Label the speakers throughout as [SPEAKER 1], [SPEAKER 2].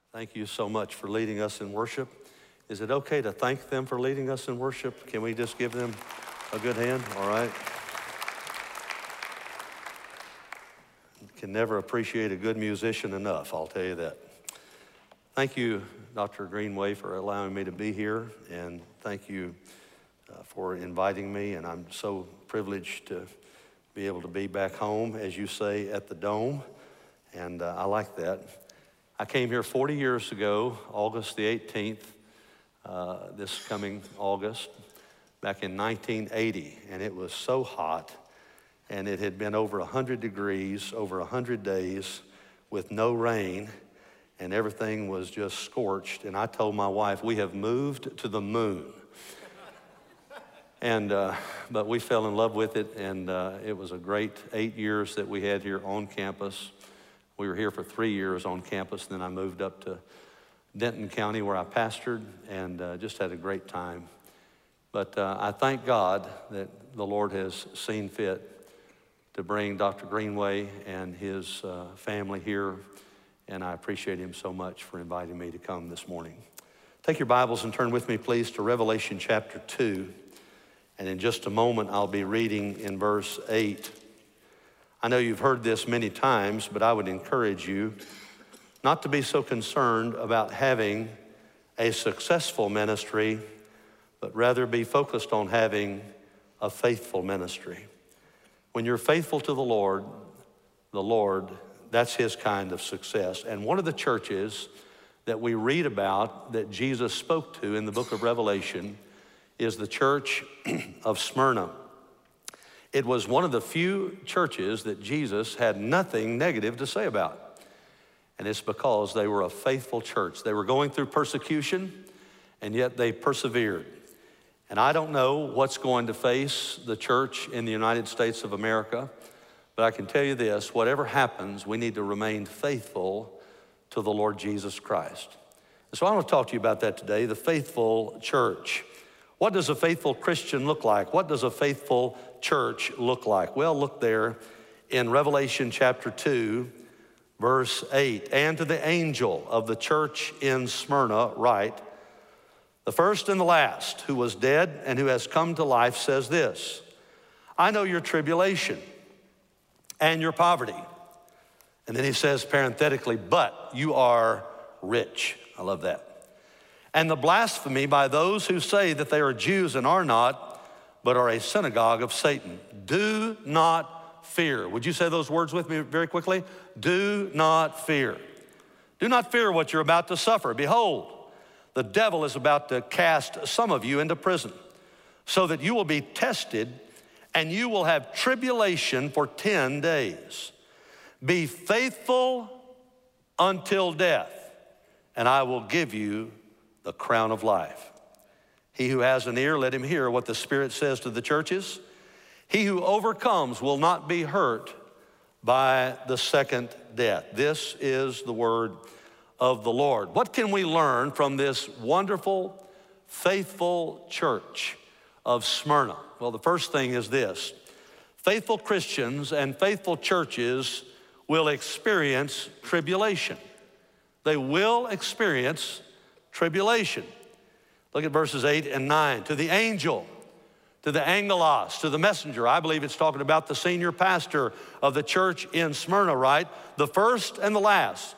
[SPEAKER 1] Thank you so much for leading us in worship. Is it okay to thank them for leading us in worship? Can we just give them a good hand? All right. Can never appreciate a good musician enough, I'll tell you that. Thank you, Dr. Greenway, for allowing me to be here, and thank you for inviting me, and I'm so privileged to be able to be back home, as you say, at the Dome, and I like that. I came here 40 years ago, August the 18th, this coming August, back in 1980, and it was so hot, and it had been over 100 degrees, over 100 days with no rain, and everything was just scorched. And I told my wife, we have moved to the moon. And, but we fell in love with it, and it was a great 8 years that we had here on campus. We were here for 3 years on campus, then I moved up to Denton County where I pastored, and just had a great time. But I thank God that the Lord has seen fit to bring Dr. Greenway and his family here, and I appreciate him so much for inviting me to come this morning. Take your Bibles and turn with me, please, to Revelation chapter 2, and in just a moment I'll be reading in verse 8. I know you've heard this many times, but I would encourage you not to be so concerned about having a successful ministry, but rather be focused on having a faithful ministry. When you're faithful to the Lord, that's his kind of success. And one of the churches that we read about that Jesus spoke to in the book of Revelation is the church of Smyrna. It was one of the few churches that Jesus had nothing negative to say about. And it's because they were a faithful church. They were going through persecution, and yet they persevered. And I don't know what's going to face the church in the United States of America, but I can tell you this, whatever happens, we need to remain faithful to the Lord Jesus Christ. And so I want to talk to you about that today, the faithful church. What does a faithful Christian look like? What does a faithful church look like? Well, look there in Revelation chapter 2, verse 8. And to the angel of the church in Smyrna write, the first and the last, who was dead and who has come to life, says this, I know your tribulation and your poverty. And then he says parenthetically, but you are rich. I love that. And the blasphemy by those who say that they are Jews and are not, but are a synagogue of Satan. Do not fear. Would you say those words with me very quickly? Do not fear. Do not fear what you're about to suffer. Behold, the devil is about to cast some of you into prison, so that you will be tested, and you will have tribulation for 10 days. Be faithful until death, and I will give you the crown of life. He who has an ear, let him hear what the Spirit says to the churches. He who overcomes will not be hurt by the second death. This is the word of the Lord. What can we learn from this wonderful, faithful church of Smyrna? Well, the first thing is this. Faithful Christians and faithful churches will experience tribulation. They will experience tribulation. Look at verses 8 and 9. To the angel, to the angelos, to the messenger. I believe it's talking about the senior pastor of the church in Smyrna, right? The first and the last,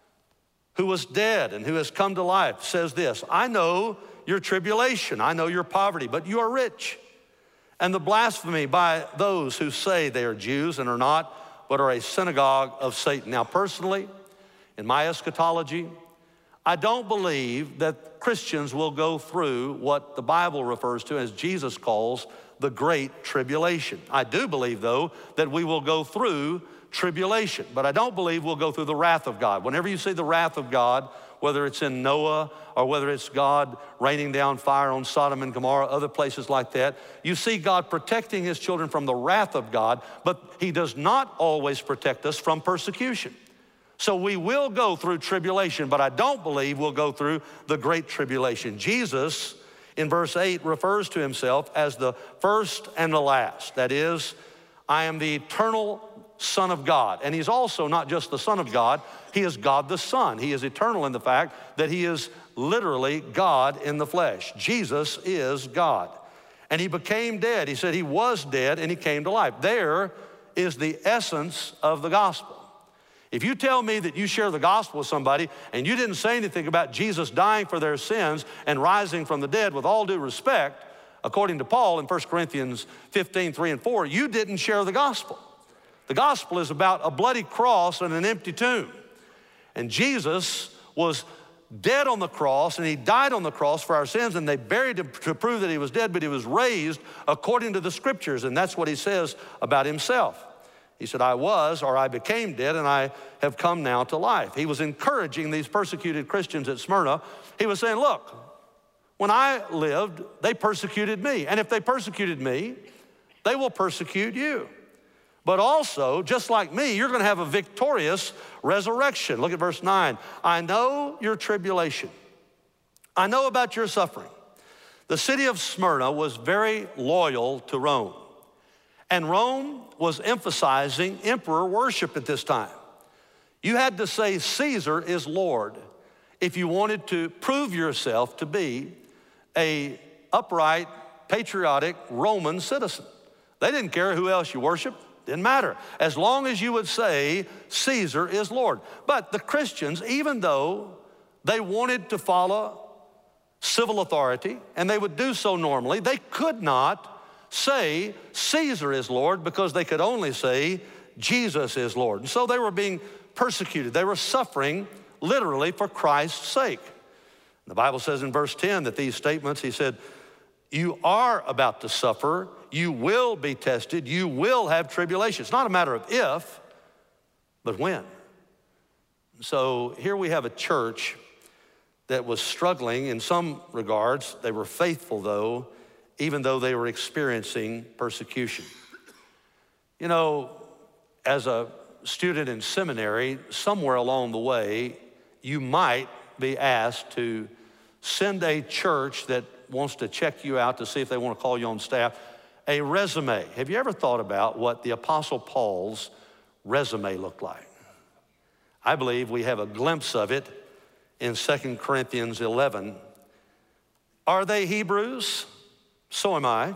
[SPEAKER 1] who was dead and who has come to life, says this, I know your tribulation, I know your poverty, but you are rich. And the blasphemy by those who say they are Jews and are not, but are a synagogue of Satan. Now, personally, in my eschatology, I don't believe that Christians will go through what the Bible refers to as Jesus calls the Great Tribulation. I do believe, though, that we will go through tribulation, but I don't believe we'll go through the wrath of God. Whenever you see the wrath of God, whether it's in Noah or whether it's God raining down fire on Sodom and Gomorrah, other places like that, you see God protecting his children from the wrath of God, but he does not always protect us from persecution. So we will go through tribulation, but I don't believe we'll go through the Great Tribulation. Jesus, in verse 8, refers to himself as the first and the last. That is, I am the eternal Son of God. And he's also not just the Son of God, he is God the Son. He is eternal in the fact that he is literally God in the flesh. Jesus is God. And he became dead. He said he was dead and he came to life. There is the essence of the gospel. If you tell me that you share the gospel with somebody and you didn't say anything about Jesus dying for their sins and rising from the dead, with all due respect, according to Paul in 1 Corinthians 15, 3 and 4, you didn't share the gospel. The gospel is about a bloody cross and an empty tomb. And Jesus was dead on the cross, and he died on the cross for our sins, and they buried him to prove that he was dead, but he was raised according to the scriptures, and that's what he says about himself. He said, I was, or I became dead, and I have come now to life. He was encouraging these persecuted Christians at Smyrna. He was saying, look, when I lived, they persecuted me, and if they persecuted me, they will persecute you. But also, just like me, you're going to have a victorious resurrection. Look at verse 9. I know your tribulation. I know about your suffering. The city of Smyrna was very loyal to Rome. And Rome was emphasizing emperor worship at this time. You had to say Caesar is Lord if you wanted to prove yourself to be an upright, patriotic Roman citizen. They didn't care who else you worshiped. Didn't matter, as long as you would say Caesar is Lord. But the Christians, even though they wanted to follow civil authority, and they would do so normally, they could not say Caesar is Lord because they could only say Jesus is Lord. And so they were being persecuted. They were suffering literally for Christ's sake. The Bible says in verse 10 that these statements, he said, you are about to suffer, you will be tested, you will have tribulation. It's not a matter of if, but when. So here we have a church that was struggling in some regards. They were faithful though, even though they were experiencing persecution. You know, as a student in seminary, somewhere along the way, you might be asked to send a church that wants to check you out to see if they want to call you on staff, a resume. Have you ever thought about what the Apostle Paul's resume looked like? I believe we have a glimpse of it in 2 Corinthians 11. Are they Hebrews? So am I.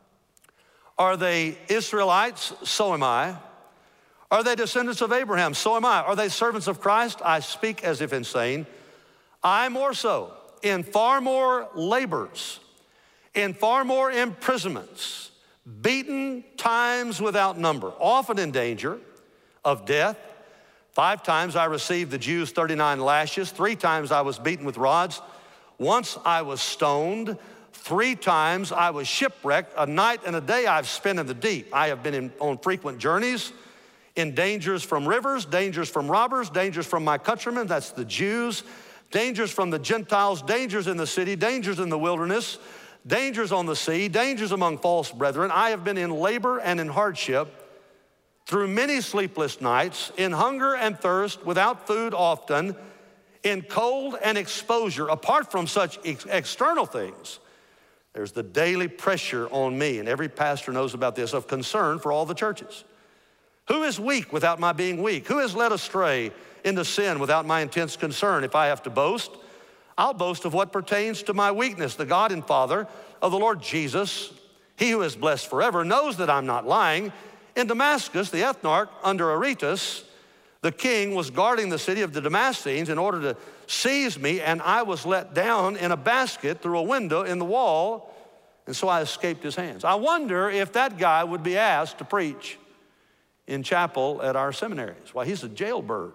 [SPEAKER 1] Are they Israelites? So am I. Are they descendants of Abraham? So am I. Are they servants of Christ? I speak as if insane. I more so, in far more labors, in far more imprisonments, beaten times without number, often in danger of death. 5 times I received the Jews 39 lashes. 3 times I was beaten with rods. Once I was stoned. 3 times I was shipwrecked. A night and a day I've spent in the deep. I have been on frequent journeys, in dangers from rivers, dangers from robbers, dangers from my countrymen, that's the Jews, dangers from the Gentiles, dangers in the city, dangers in the wilderness, dangers on the sea, dangers among false brethren. I have been in labor and in hardship, through many sleepless nights, in hunger and thirst, without food often, in cold and exposure. Apart from such external things, there's the daily pressure on me, and every pastor knows about this, of concern for all the churches. Who is weak without my being weak? Who is led astray into sin without my intense concern? If I have to boast, I'll boast of what pertains to my weakness. The God and Father of the Lord Jesus, he who is blessed forever, knows that I'm not lying. In Damascus, the ethnarch under Aretas, the king, was guarding the city of the Damascenes in order to seize me, and I was let down in a basket through a window in the wall, and so I escaped his hands. I wonder if that guy would be asked to preach in chapel at our seminaries. Why, he's a jailbird.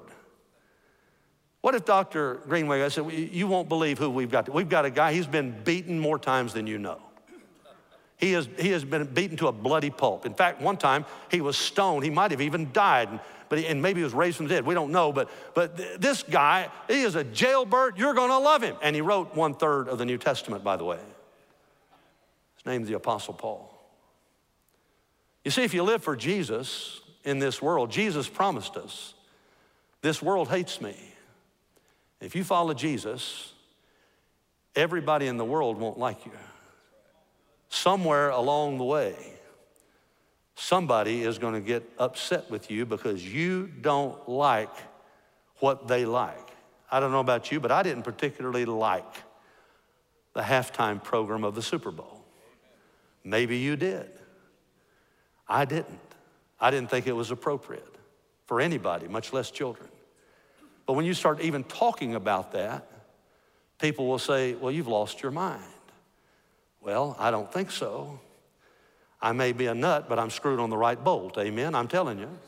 [SPEAKER 1] What if Dr. Greenway, I said, you won't believe who we've got. We've got a guy, he's been beaten more times than you know. He has been beaten to a bloody pulp. In fact, one time he was stoned. He might have even died, and maybe he was raised from the dead. We don't know, but this guy, he is a jailbird. You're going to love him. And he wrote 1/3 of the New Testament, by the way. His name's the Apostle Paul. You see, if you live for Jesus in this world, Jesus promised us, this world hates me. If you follow Jesus, everybody in the world won't like you. Somewhere along the way, somebody is going to get upset with you because you don't like what they like. I don't know about you, but I didn't particularly like the halftime program of the Super Bowl. Maybe you did. I didn't. I didn't think it was appropriate for anybody, much less children. But when you start even talking about that, people will say, well, you've lost your mind. Well, I don't think so. I may be a nut, but I'm screwed on the right bolt. Amen, I'm telling you.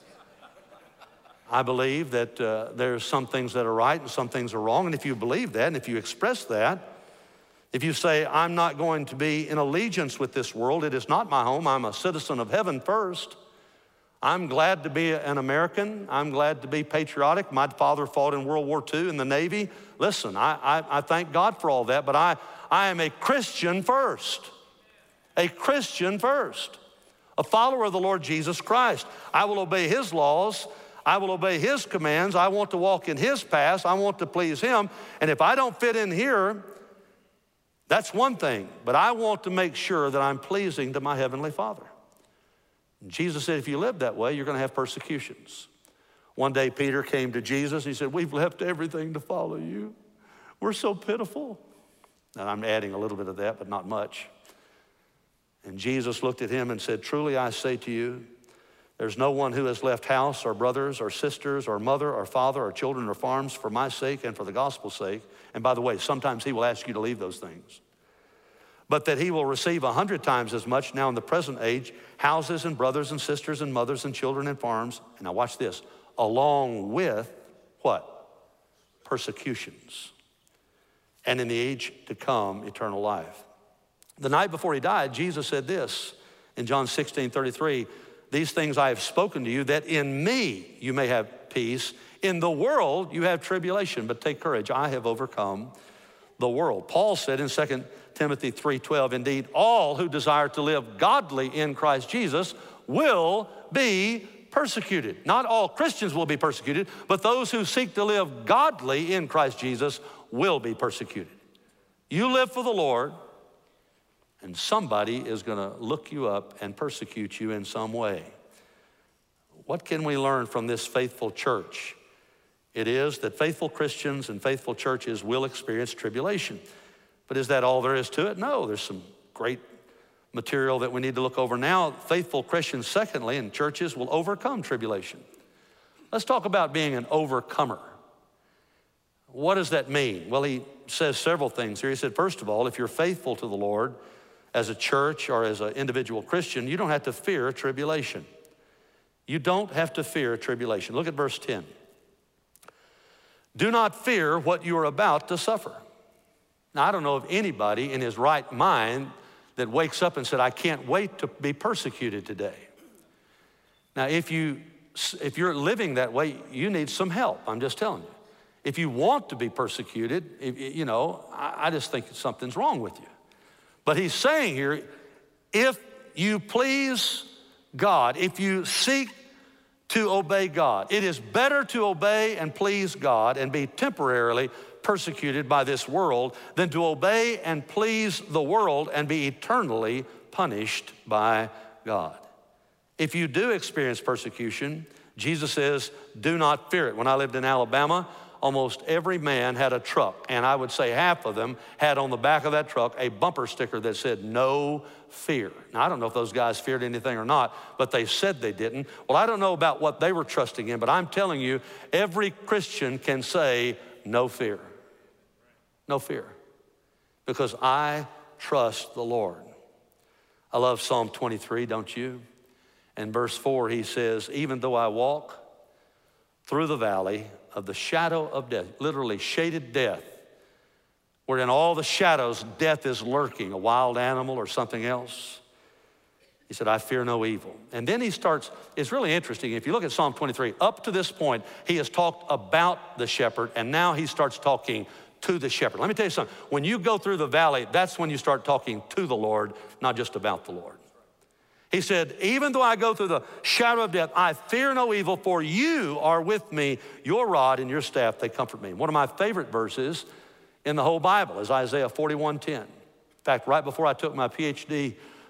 [SPEAKER 1] I believe that there's some things that are right and some things are wrong. And if you believe that and if you express that, if you say, I'm not going to be in allegiance with this world, it is not my home, I'm a citizen of heaven first. I'm glad to be an American. I'm glad to be patriotic. My father fought in World War II in the Navy. Listen, I thank God for all that, but I am a Christian first. A Christian first. A follower of the Lord Jesus Christ. I will obey his laws. I will obey his commands. I want to walk in his paths. I want to please him. And if I don't fit in here, that's one thing. But I want to make sure that I'm pleasing to my heavenly Father. Jesus said, if you live that way, you're going to have persecutions. One day, Peter came to Jesus. He said, we've left everything to follow you. We're so pitiful. And I'm adding a little bit of that, but not much. And Jesus looked at him and said, truly I say to you, there's no one who has left house or brothers or sisters or mother or father or children or farms for my sake and for the gospel's sake. And by the way, sometimes he will ask you to leave those things. But that he will receive 100 times as much now in the present age, houses and brothers and sisters and mothers and children and farms. And now watch this, along with what? Persecutions. And in the age to come, eternal life. The night before he died, Jesus said this in John 16:33, these things I have spoken to you, that in me you may have peace. In the world you have tribulation, but take courage, I have overcome the world. Paul said in 2 Timothy 3:12, indeed, all who desire to live godly in Christ Jesus will be persecuted. Not all Christians will be persecuted, but those who seek to live godly in Christ Jesus will be persecuted. You live for the Lord, and somebody is going to look you up and persecute you in some way. What can we learn from this faithful church? It is that faithful Christians and faithful churches will experience tribulation. But is that all there is to it? No, there's some great material that we need to look over now. Faithful Christians, secondly, and churches will overcome tribulation. Let's talk about being an overcomer. What does that mean? Well, he says several things here. He said, first of all, if you're faithful to the Lord as a church or as an individual Christian, you don't have to fear tribulation. You don't have to fear tribulation. Look at verse 10. Do not fear what you are about to suffer. Now, I don't know of anybody in his right mind that wakes up and said, I can't wait to be persecuted today. Now, if you're living that way, you need some help, I'm just telling you. If you want to be persecuted, I just think something's wrong with you. But he's saying here, if you please God, if you seek to obey God, it is better to obey and please God and be temporarily persecuted by this world than to obey and please the world and be eternally punished by God. If you do experience persecution, Jesus says, do not fear it. When I lived in Alabama, almost every man had a truck, and I would say half of them had on the back of that truck a bumper sticker that said, no fear. Now, I don't know if those guys feared anything or not, but they said they didn't. Well, I don't know about what they were trusting in, but I'm telling you, every Christian can say, no fear. No fear. Because I trust the Lord. I love Psalm 23, don't you? In verse 4, he says, even though I walk through the valley of the shadow of death, literally shaded death, where in all the shadows death is lurking, a wild animal or something else. He said, I fear no evil. And then he starts, it's really interesting. If you look at Psalm 23, up to this point, he has talked about the shepherd, and now he starts talking to the shepherd. Let me tell you something. When you go through the valley, that's when you start talking to the Lord, not just about the Lord. He said, even though I go through the shadow of death, I fear no evil, for you are with me. Your rod and your staff, they comfort me. One of my favorite verses in the whole Bible is Isaiah 41:10. In fact, right before I took my PhD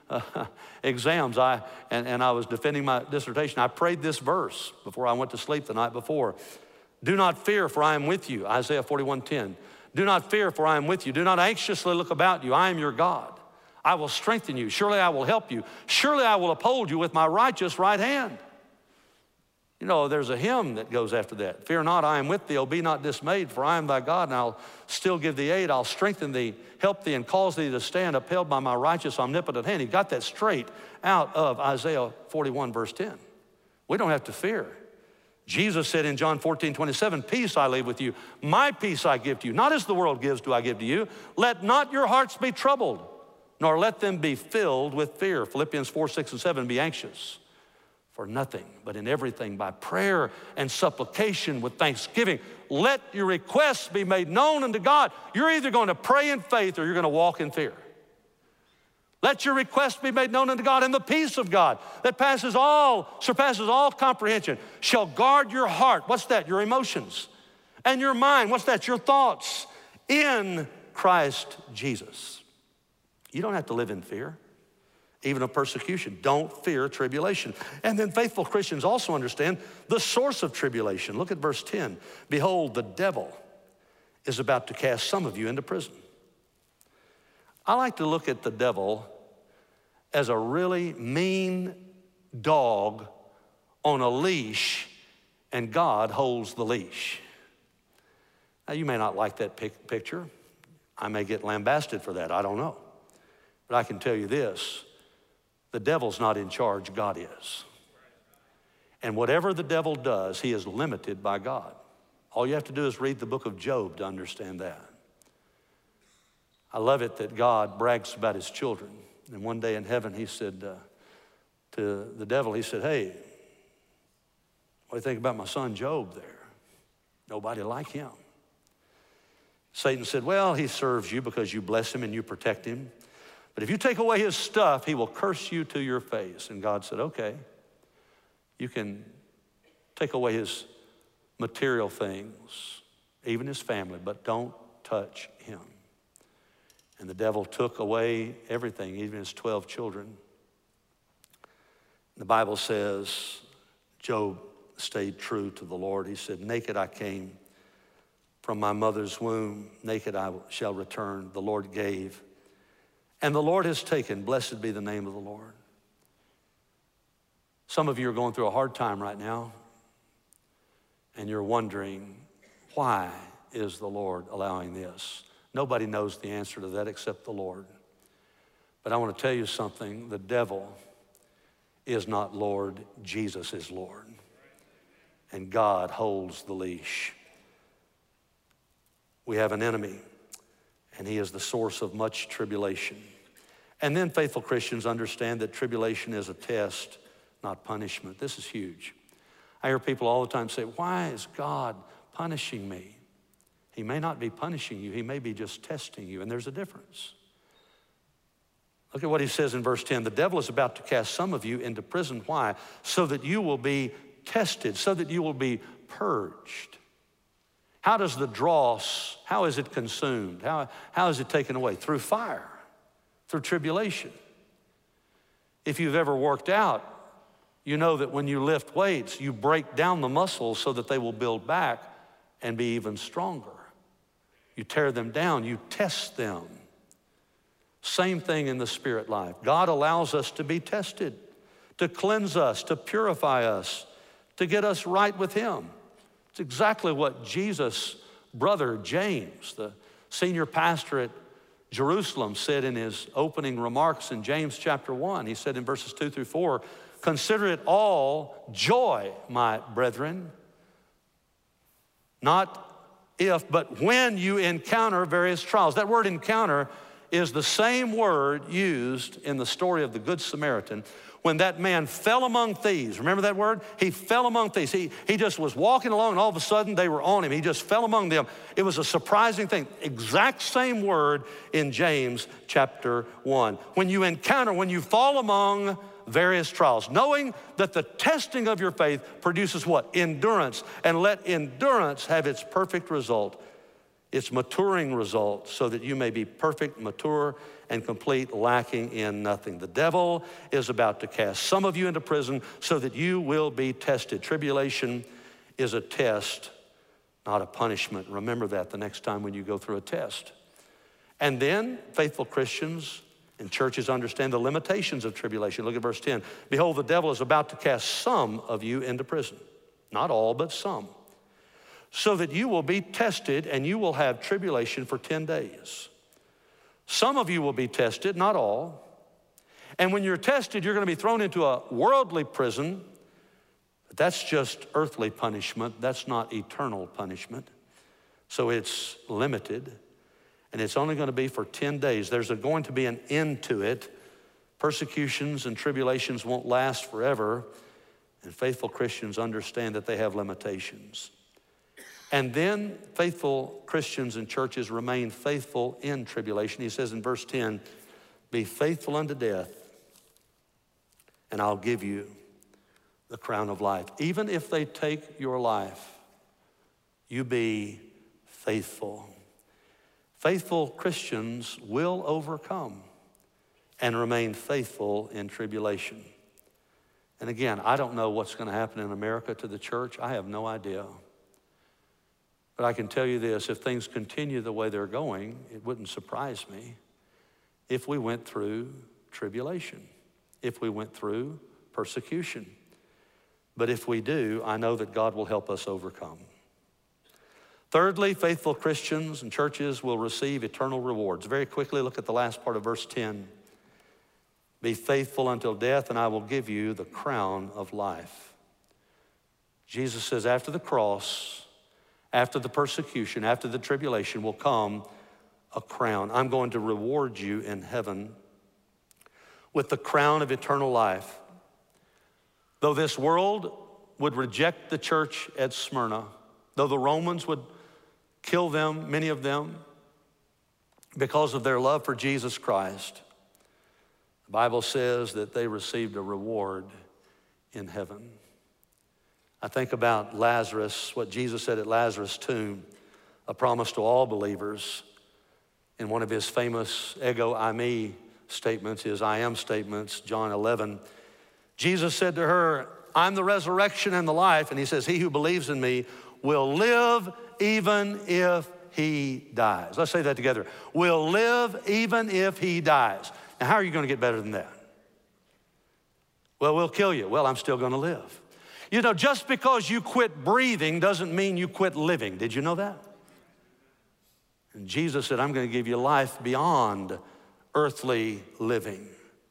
[SPEAKER 1] exams, and I was defending my dissertation, I prayed this verse before I went to sleep the night before. Do not fear, for I am with you, Isaiah 41:10. Do not fear, for I am with you. Do not anxiously look about you. I am your God. I will strengthen you. Surely I will help you. Surely I will uphold you with my righteous right hand. You know, there's a hymn that goes after that. Fear not, I am with thee. Oh, be not dismayed, for I am thy God, and I'll still give thee aid. I'll strengthen thee, help thee, and cause thee to stand upheld by my righteous omnipotent hand. He got that straight out of Isaiah 41, verse 10. We don't have to fear. Jesus said in John 14:27, peace I leave with you. My peace I give to you. Not as the world gives do I give to you. Let not your hearts be troubled, nor let them be filled with fear. Philippians 4:6-7, be anxious for nothing, but in everything by prayer and supplication with thanksgiving. Let your requests be made known unto God. You're either going to pray in faith or you're going to walk in fear. Let your requests be made known unto God, and the peace of God that surpasses all comprehension shall guard your heart. What's that? Your emotions. And your mind. What's that? Your thoughts in Christ Jesus. You don't have to live in fear, even of persecution. Don't fear tribulation. And then faithful Christians also understand the source of tribulation. Look at verse 10. Behold, the devil is about to cast some of you into prison. I like to look at the devil as a really mean dog on a leash, and God holds the leash. Now, you may not like that picture. I may get lambasted for that. I don't know. But I can tell you this. The devil's not in charge. God is. And whatever the devil does, he is limited by God. All you have to do is read the book of Job to understand that. I love it that God brags about his children. And one day in heaven, he said to the devil, he said, hey, what do you think about my son Job there? Nobody like him. Satan said, well, he serves you because you bless him and you protect him. But if you take away his stuff, he will curse you to your face. And God said, okay, you can take away his material things, even his family, but don't touch him. And the devil took away everything, even his 12 children. The Bible says Job stayed true to the Lord. He said, naked I came from my mother's womb, naked I shall return. The Lord gave, and the Lord has taken. Blessed be the name of the Lord. Some of you are going through a hard time right now, and you're wondering, why is the Lord allowing this? Nobody knows the answer to that except the Lord. But I want to tell you something. The devil is not Lord. Jesus is Lord. And God holds the leash. We have an enemy, and he is the source of much tribulation. And then faithful Christians understand that tribulation is a test, not punishment. This is huge. I hear people all the time say, why is God punishing me? He may not be punishing you. He may be just testing you, and there's a difference. Look at what he says in verse 10. The devil is about to cast some of you into prison. Why? So that you will be tested, so that you will be purged. How does the dross, how is it consumed? How is it taken away? Through fire, through tribulation. If you've ever worked out, you know that when you lift weights, you break down the muscles so that they will build back and be even stronger. You tear them down, you test them. Same thing in the spirit life. God allows us to be tested, to cleanse us, to purify us, to get us right with him. It's exactly what Jesus' brother James, the senior pastor at Jerusalem, said in his opening remarks in James chapter 1. He said in verses 2-4, consider it all joy, my brethren, not if, but when you encounter various trials. That word encounter is the same word used in the story of the Good Samaritan when that man fell among thieves. Remember that word? He fell among thieves. He just was walking along, and all of a sudden they were on him. He just fell among them. It was a surprising thing. Exact same word in James chapter 1. When you fall among various trials, knowing that the testing of your faith produces what? Endurance. And let endurance have its perfect result, It's maturing results so that you may be perfect, mature, and complete, lacking in nothing. The devil is about to cast some of you into prison so that you will be tested. Tribulation is a test, not a punishment. Remember that the next time when you go through a test. And then faithful Christians and churches understand the limitations of tribulation. Look at verse 10. Behold, the devil is about to cast some of you into prison. Not all, but some. So that you will be tested and you will have tribulation for 10 days. Some of you will be tested, not all. And when you're tested, you're going to be thrown into a worldly prison. But that's just earthly punishment. That's not eternal punishment. So it's limited. And it's only going to be for 10 days. There's going to be an end to it. Persecutions and tribulations won't last forever. And faithful Christians understand that they have limitations. And then faithful Christians and churches remain faithful in tribulation. He says in verse 10, be faithful unto death, and I'll give you the crown of life. Even if they take your life, you be faithful. Faithful Christians will overcome and remain faithful in tribulation. And again, I don't know what's going to happen in America to the church. I have no idea. But I can tell you this, if things continue the way they're going, it wouldn't surprise me if we went through tribulation, if we went through persecution. But if we do, I know that God will help us overcome. Thirdly, faithful Christians and churches will receive eternal rewards. Very quickly, look at the last part of verse 10. Be faithful until death, and I will give you the crown of life. Jesus says after the cross, after the persecution, after the tribulation will come a crown. I'm going to reward you in heaven with the crown of eternal life. Though this world would reject the church at Smyrna, though the Romans would kill them, many of them, because of their love for Jesus Christ, the Bible says that they received a reward in heaven. I think about Lazarus, what Jesus said at Lazarus' tomb, a promise to all believers. In one of his famous ego eimi statements, his I am statements, John 11, Jesus said to her, I'm the resurrection and the life. And he says, he who believes in me will live even if he dies. Let's say that together. Will live even if he dies. Now, how are you going to get better than that? Well, we'll kill you. Well, I'm still going to live. You know, just because you quit breathing doesn't mean you quit living. Did you know that? And Jesus said, I'm going to give you life beyond earthly living.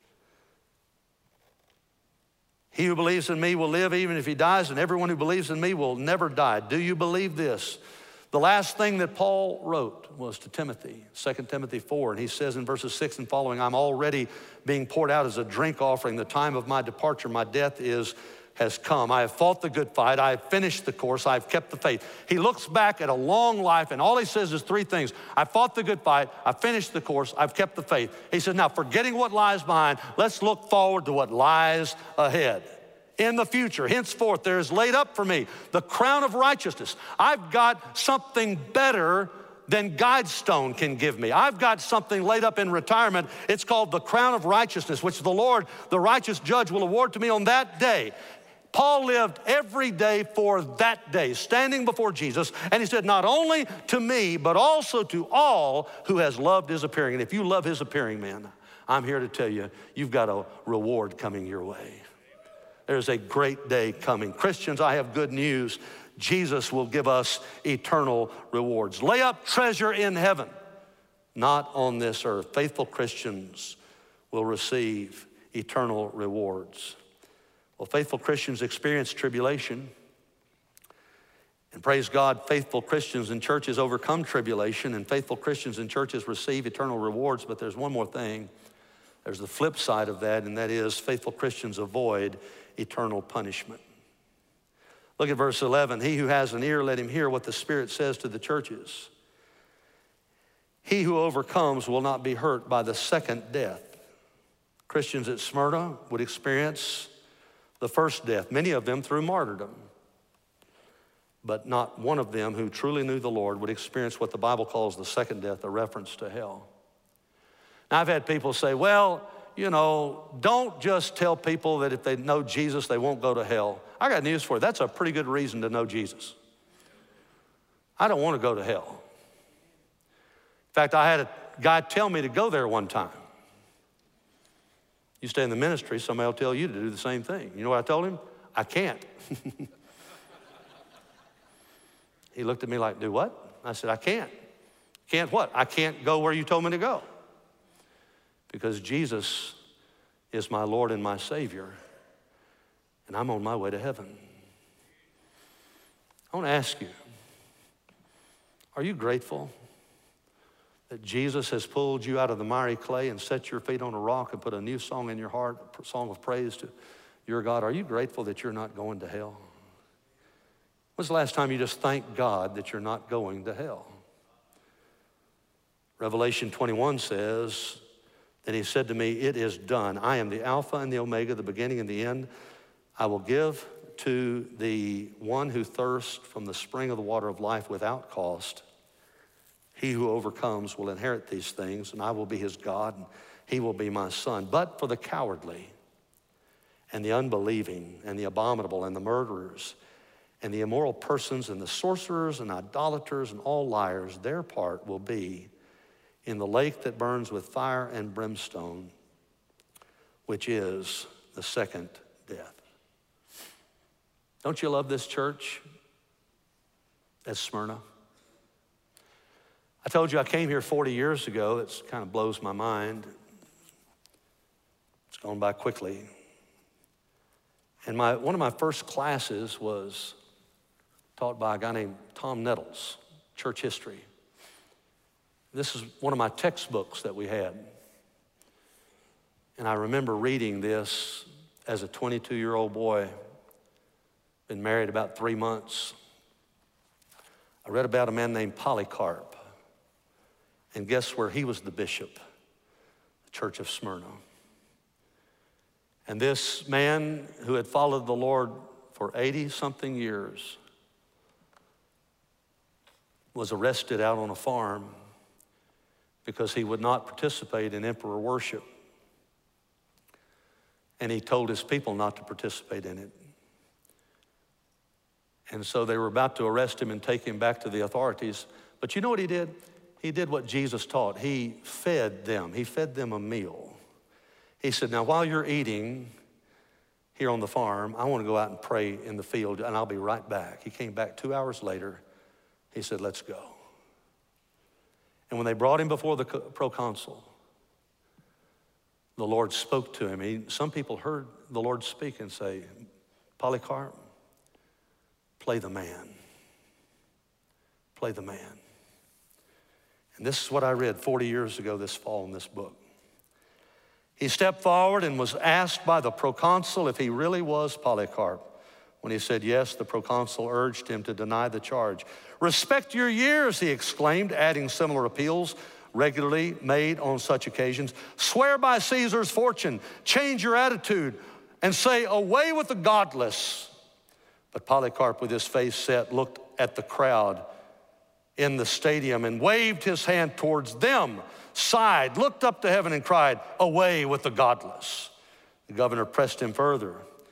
[SPEAKER 1] He who believes in me will live even if he dies, and everyone who believes in me will never die. Do you believe this? The last thing that Paul wrote was to Timothy, 2 Timothy 4, and he says in verses 6 and following, I'm already being poured out as a drink offering. The time of my departure, my death has come. I have fought the good fight. I have finished the course. I have kept the faith. He looks back at a long life, and all he says is three things. I fought the good fight. I finished the course. I've kept the faith. He says, now forgetting what lies behind, let's look forward to what lies ahead. In the future, henceforth, there is laid up for me the crown of righteousness. I've got something better than Guidestone can give me. I've got something laid up in retirement. It's called the crown of righteousness, which the Lord, the righteous judge, will award to me on that day. Paul lived every day for that day, standing before Jesus, and he said, not only to me, but also to all who has loved his appearing. And if you love his appearing, man, I'm here to tell you, you've got a reward coming your way. There's a great day coming. Christians, I have good news. Jesus will give us eternal rewards. Lay up treasure in heaven, not on this earth. Faithful Christians will receive eternal rewards. Well, faithful Christians experience tribulation. And praise God, faithful Christians in churches overcome tribulation, and faithful Christians in churches receive eternal rewards. But there's one more thing. There's the flip side of that, and that is faithful Christians avoid eternal punishment. Look at verse 11. He who has an ear, let him hear what the Spirit says to the churches. He who overcomes will not be hurt by the second death. Christians at Smyrna would experience the first death, many of them through martyrdom. but not one of them who truly knew the Lord would experience what the Bible calls the second death, a reference to hell. Now, I've had people say, well, you know, don't just tell people that if they know Jesus, they won't go to hell. I got news for you. That's a pretty good reason to know Jesus. I don't want to go to hell. In fact, I had a guy tell me to go there one time. You stay in the ministry, somebody will tell you to do the same thing. You know what I told him? I can't. He looked at me like, do what? I said, I can't. Can't what? I can't go where you told me to go. Because Jesus is my Lord and my Savior, and I'm on my way to heaven. I want to ask you, are you grateful that Jesus has pulled you out of the miry clay and set your feet on a rock and put a new song in your heart, a song of praise to your God? Are you grateful that you're not going to hell? When's the last time you just thanked God that you're not going to hell? Revelation 21 says, and he said to me, it is done. I am the Alpha and the Omega, the beginning and the end. I will give to the one who thirsts from the spring of the water of life without cost. He who overcomes will inherit these things, and I will be his God, and he will be my son. But for the cowardly and the unbelieving and the abominable and the murderers and the immoral persons and the sorcerers and idolaters and all liars, their part will be in the lake that burns with fire and brimstone, which is the second death. Don't you love this church at Smyrna? I told you I came here 40 years ago. That kind of blows my mind. It's gone by quickly. And one of my first classes was taught by a guy named Tom Nettles, church history. This is one of my textbooks that we had. And I remember reading this as a 22-year-old boy, been married about 3 months. I read about a man named Polycarp. And guess where he was the bishop? The Church of Smyrna. And this man who had followed the Lord for 80-something years was arrested out on a farm because he would not participate in emperor worship. And he told his people not to participate in it. And so they were about to arrest him and take him back to the authorities. But you know what he did? He did what Jesus taught. He fed them. He fed them a meal. He said, now while you're eating here on the farm, I want to go out and pray in the field, and I'll be right back. He came back 2 hours later. He said, let's go. And when they brought him before the proconsul, the Lord spoke to him. Some people heard the Lord speak and say, Polycarp, play the man. Play the man. And this is what I read 40 years ago this fall in this book. He stepped forward and was asked by the proconsul if he really was Polycarp. When he said yes, the proconsul urged him to deny the charge. Respect your years, he exclaimed, adding similar appeals regularly made on such occasions. Swear by Caesar's fortune, change your attitude, and say, away with the godless. But Polycarp, with his face set, looked at the crowd in the stadium and waved his hand towards them, sighed, looked up to heaven and cried, away with the godless. The governor pressed him further.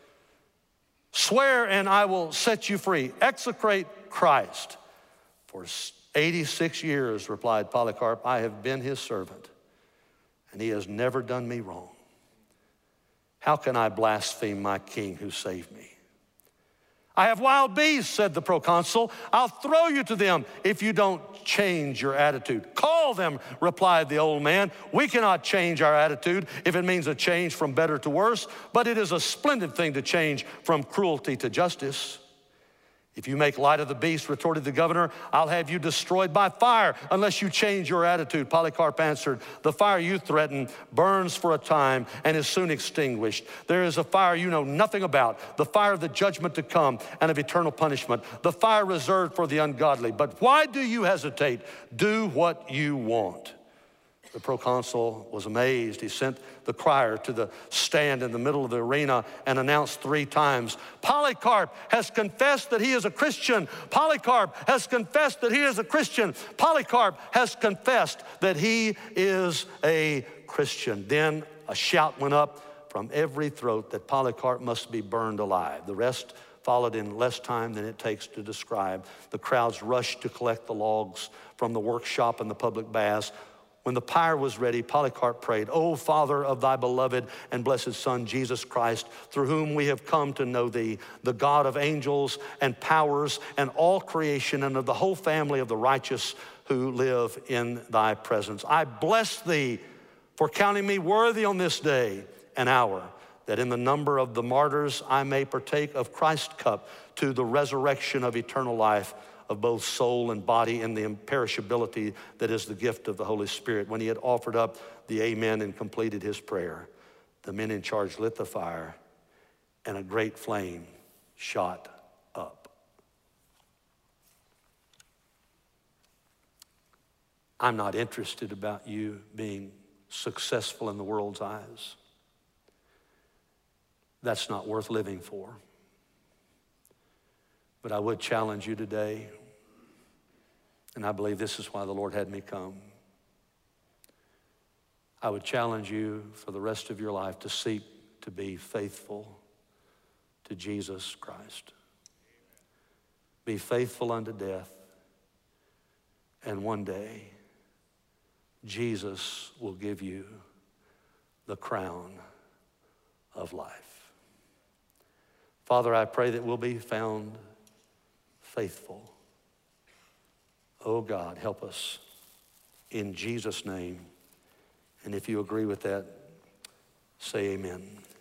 [SPEAKER 1] Swear and I will set you free. Execrate Christ. For 86 years, replied Polycarp, I have been his servant, and he has never done me wrong. How can I blaspheme my king who saved me? I have wild beasts, said the proconsul. I'll throw you to them if you don't change your attitude. Call them, replied the old man. We cannot change our attitude if it means a change from better to worse, but it is a splendid thing to change from cruelty to justice. If you make light of the beast, retorted the governor, I'll have you destroyed by fire unless you change your attitude. Polycarp answered, the fire you threaten burns for a time and is soon extinguished. There is a fire you know nothing about, the fire of the judgment to come and of eternal punishment, the fire reserved for the ungodly. But why do you hesitate? Do what you want. The proconsul was amazed. He sent the crier to the stand in the middle of the arena and announced 3 times, Polycarp has confessed that he is a Christian. Polycarp has confessed that he is a Christian. Polycarp has confessed that he is a Christian. Then a shout went up from every throat that Polycarp must be burned alive. The rest followed in less time than it takes to describe. The crowds rushed to collect the logs from the workshop and the public baths. When the pyre was ready, Polycarp prayed, O Father of thy beloved and blessed Son, Jesus Christ, through whom we have come to know thee, the God of angels and powers and all creation and of the whole family of the righteous who live in thy presence. I bless thee for counting me worthy on this day and hour, that in the number of the martyrs I may partake of Christ's cup to the resurrection of eternal life of both soul and body in the imperishability that is the gift of the Holy Spirit. When he had offered up the amen and completed his prayer, the men in charge lit the fire and a great flame shot up. I'm not interested about you being successful in the world's eyes. That's not worth living for. But I would challenge you today, and I believe this is why the Lord had me come. I would challenge you for the rest of your life to seek to be faithful to Jesus Christ. Be faithful unto death, and one day Jesus will give you the crown of life. Father, I pray that we'll be found faithful. Oh God, help us in Jesus' name. And if you agree with that, say amen.